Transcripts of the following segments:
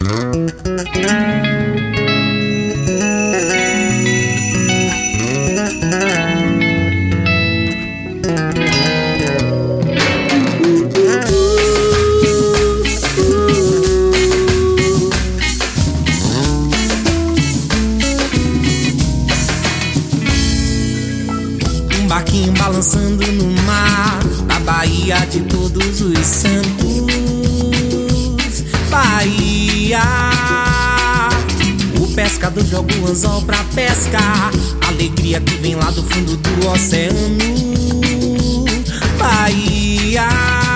Barquinho balançando no mar, na Bahia de Todos os Santos. Bahia, o pescador joga o anzol pra pescar, alegria que vem lá do fundo do oceano. Bahia,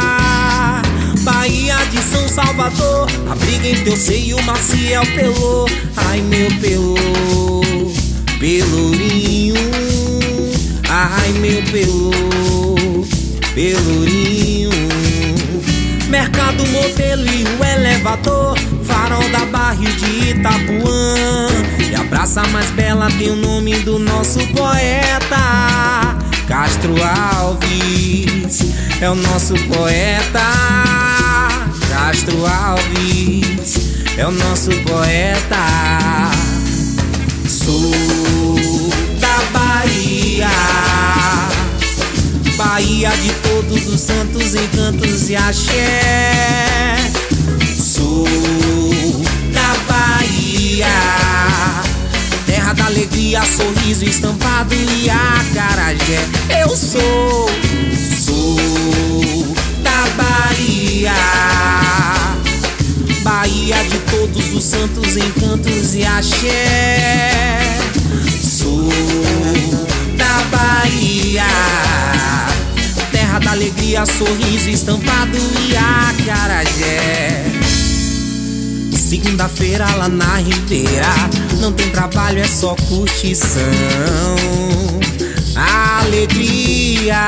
Bahia de São Salvador, abriga em teu seio Maciel Pelô. Ai meu Pelô, Pelourinho, ai meu Pelô, Pelourinho. Mercado, modelo e o elevador, farol da Barra de Itapuã. E a praça mais bela tem o nome do nosso poeta Castro Alves, é o nosso poeta Castro Alves, é o nosso poeta. Sou da Bahia, Bahia de Todos os Santos, encantos e axé. Sou da Bahia, terra da alegria, sorriso estampado e acarajé. Eu sou da Bahia, Bahia de Todos os Santos, encantos e axé. Sou da Bahia, terra da alegria, sorriso estampado e acarajé. Segunda-feira lá na Ribeira, não tem trabalho, é só curtição, alegria.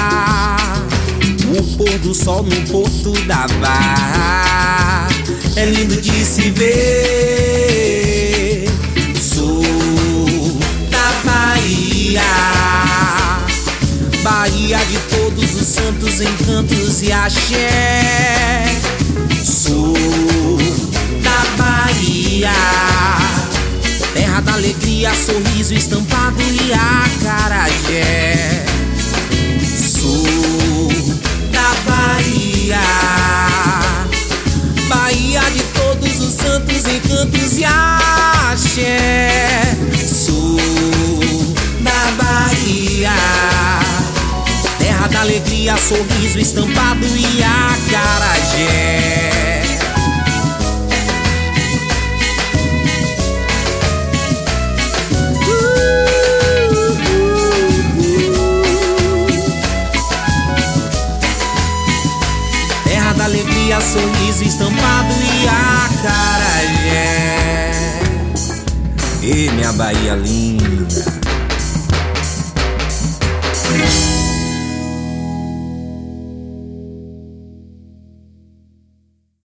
O pôr do sol no Porto da Barra é lindo de se ver. Sou da Bahia, Bahia de Todos os Santos, encantos e axé. Sou da Bahia, terra da alegria, sorriso estampado e acarajé. Sou da Bahia, Bahia de Todos os Santos, encantos e axé. Sou da Bahia, terra da alegria, sorriso estampado e acarajé. Terra da alegria, sorriso estampado e acarajé. E minha Bahia linda.